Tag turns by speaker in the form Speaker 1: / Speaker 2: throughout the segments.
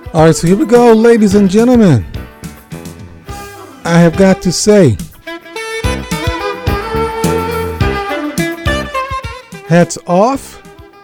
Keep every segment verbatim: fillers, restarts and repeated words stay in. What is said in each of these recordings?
Speaker 1: All right, so here we go, ladies and gentlemen. I have got to say, hats off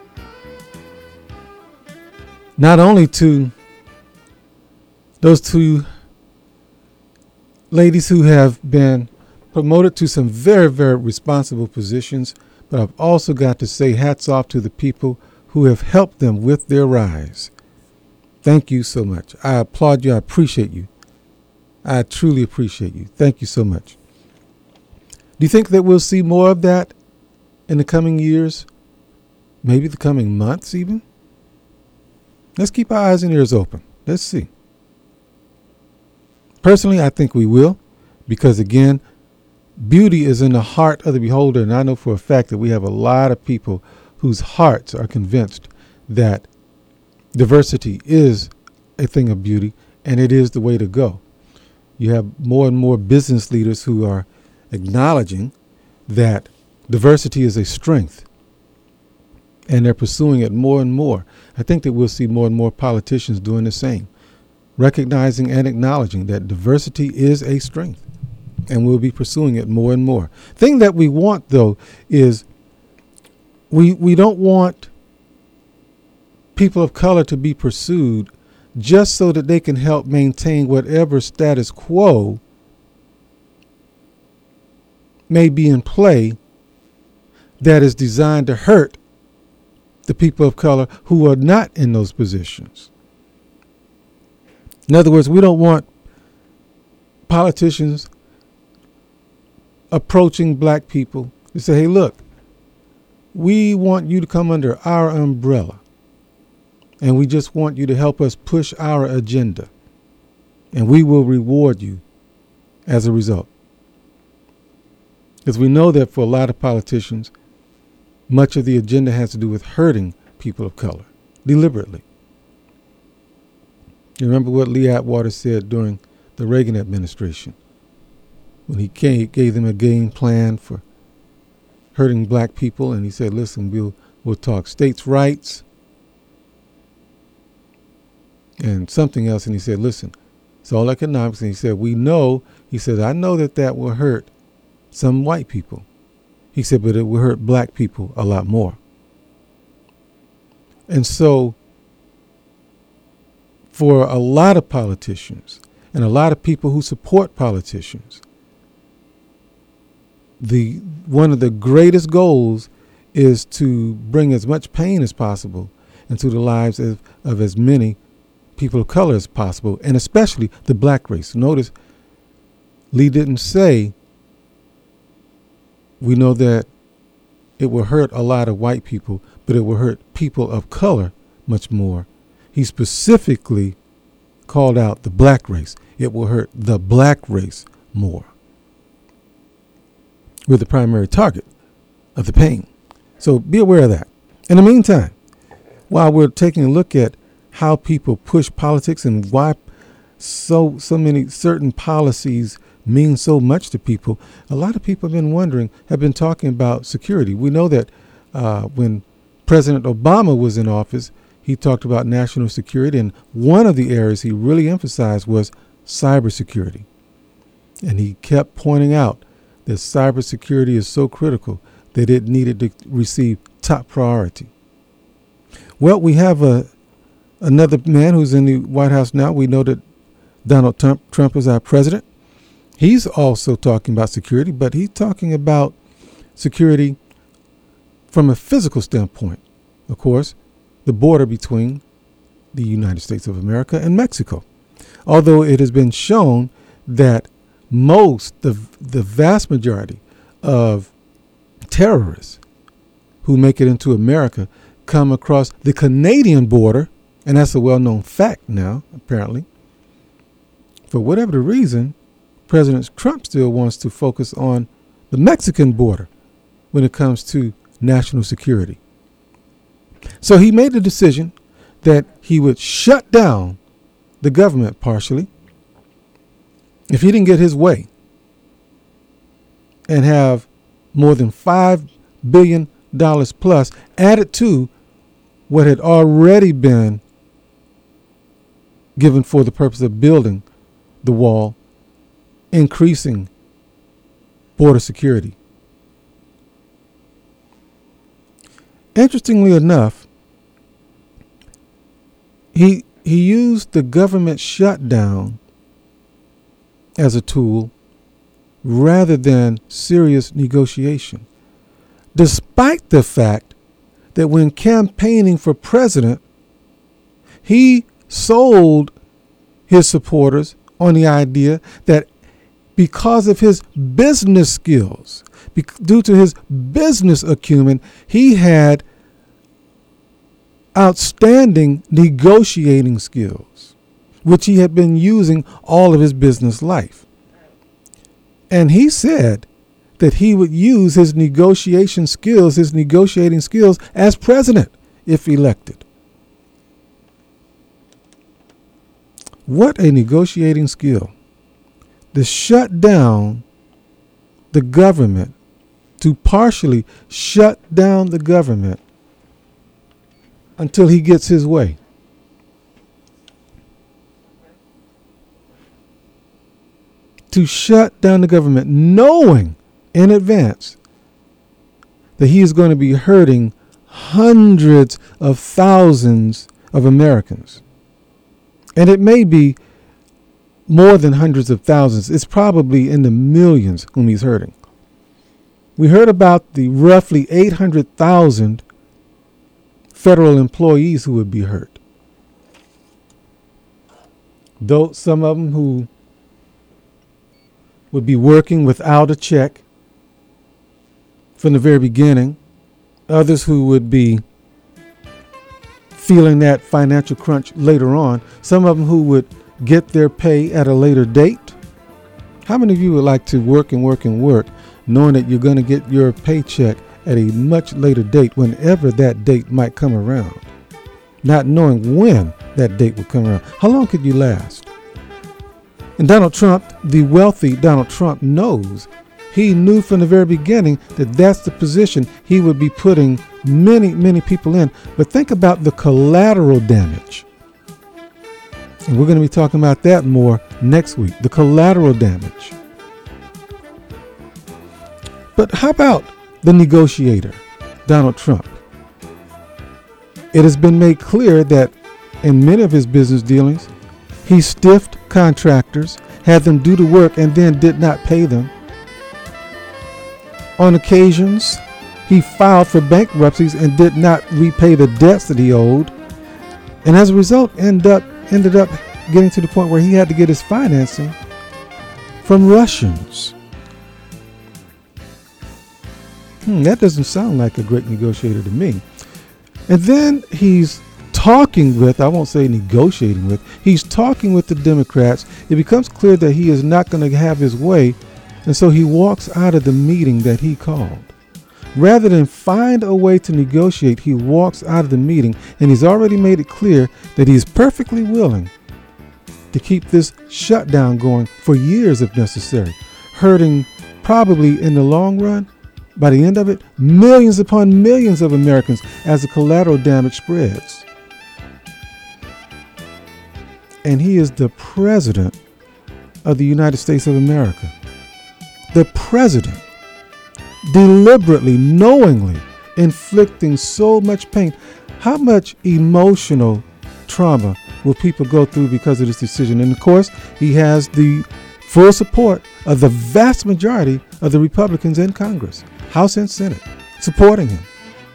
Speaker 1: not only to those two ladies who have been promoted to some very, very responsible positions, but I've also got to say hats off to the people who have helped them with their rise. Thank you so much. I applaud you. I appreciate you. I truly appreciate you. Thank you so much. Do you think that we'll see more of that in the coming years? Maybe the coming months even? Let's keep our eyes and ears open. Let's see. Personally, I think we will, because again, beauty is in the heart of the beholder. And I know for a fact that we have a lot of people whose hearts are convinced that diversity is a thing of beauty, and it is the way to go. You have more and more business leaders who are acknowledging that diversity is a strength, and they're pursuing it more and more. I think that we'll see more and more politicians doing the same, recognizing and acknowledging that diversity is a strength, and we'll be pursuing it more and more. Thing that we want, though, is we we don't want people of color to be pursued just so that they can help maintain whatever status quo may be in play that is designed to hurt the people of color who are not in those positions. In other words, we don't want politicians approaching black people to say, hey, look, we want you to come under our umbrella. And we just want you to help us push our agenda. And we will reward you as a result. Because we know that for a lot of politicians, much of the agenda has to do with hurting people of color, deliberately. You remember what Lee Atwater said during the Reagan administration, when he came, gave them a game plan for hurting black people, and he said, listen, we'll, we'll talk states' rights, and something else. And he said, listen, it's all economics. And he said, we know, he said, I know that that will hurt some white people. He said, but it will hurt black people a lot more. And so for a lot of politicians and a lot of people who support politicians, the one of the greatest goals is to bring as much pain as possible into the lives of, of as many people of color as possible, and especially the black race. Notice Lee didn't say, we know that it will hurt a lot of white people, but it will hurt people of color much more. He specifically called out the black race. It will hurt the black race more. We're the primary target of the pain. So be aware of that. In the meantime, while we're taking a look at how people push politics and why so so many certain policies mean so much to people, a lot of people have been wondering, have been talking about security. We know that uh, when President Obama was in office, he talked about national security, and one of the areas he really emphasized was cybersecurity. And he kept pointing out that cybersecurity is so critical that it needed to receive top priority. Well, we have a another man who's in the White House now. We know that Donald Trump, Trump is our president. He's also talking about security, but he's talking about security from a physical standpoint. Of course, the border between the United States of America and Mexico. Although it has been shown that most, the, the vast majority of terrorists who make it into America come across the Canadian border. And that's a well-known fact now, apparently. For whatever the reason, President Trump still wants to focus on the Mexican border when it comes to national security. So he made the decision that he would shut down the government partially if he didn't get his way and have more than five billion dollars plus added to what had already been given for the purpose of building the wall, increasing border security. Interestingly enough, he he used the government shutdown as a tool rather than serious negotiation, despite the fact that when campaigning for president, he sold his supporters on the idea that because of his business skills, due to his business acumen, he had outstanding negotiating skills, which he had been using all of his business life. And he said that he would use his negotiation skills, his negotiating skills as president if elected. What a negotiating skill. To shut down the government, to partially shut down the government until he gets his way. To shut down the government, knowing in advance that he is going to be hurting hundreds of thousands of Americans. And it may be more than hundreds of thousands. It's probably in the millions whom he's hurting. We heard about the roughly eight hundred thousand federal employees who would be hurt. Though some of them who would be working without a check from the very beginning, others who would be feeling that financial crunch later on, some of them who would get their pay at a later date. How many of you would like to work and work and work knowing that you're going to get your paycheck at a much later date, whenever that date might come around, not knowing when that date would come around? How long could you last? And Donald Trump, the wealthy Donald Trump, knows, he knew from the very beginning that that's the position he would be putting many, many people in. But think about the collateral damage. And we're going to be talking about that more next week, the collateral damage. But how about the negotiator, Donald Trump? It has been made clear that in many of his business dealings, he stiffed contractors, had them do the work, and then did not pay them. On occasions, he filed for bankruptcies and did not repay the debts that he owed. And as a result, end up, ended up getting to the point where he had to get his financing from Russians. Hmm, that doesn't sound like a great negotiator to me. And then he's talking with, I won't say negotiating with, he's talking with the Democrats. It becomes clear that he is not going to have his way. And so he walks out of the meeting that he called. Rather than find a way to negotiate, he walks out of the meeting, and he's already made it clear that he's perfectly willing to keep this shutdown going for years if necessary, hurting probably in the long run, by the end of it, millions upon millions of Americans as the collateral damage spreads. And he is the president of the United States of America. The president, deliberately, knowingly inflicting so much pain. How much emotional trauma will people go through because of this decision? And of course, he has the full support of the vast majority of the Republicans in Congress, House and Senate, supporting him.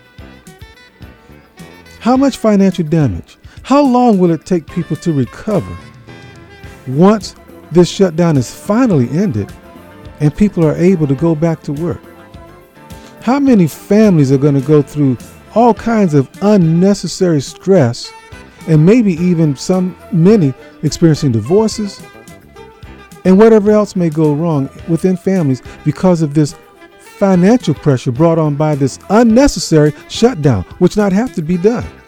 Speaker 1: How much financial damage? How long will it take people to recover once this shutdown is finally ended and people are able to go back to work? How many families are going to go through all kinds of unnecessary stress, and maybe even some, many experiencing divorces and whatever else may go wrong within families because of this financial pressure brought on by this unnecessary shutdown, which not have to be done?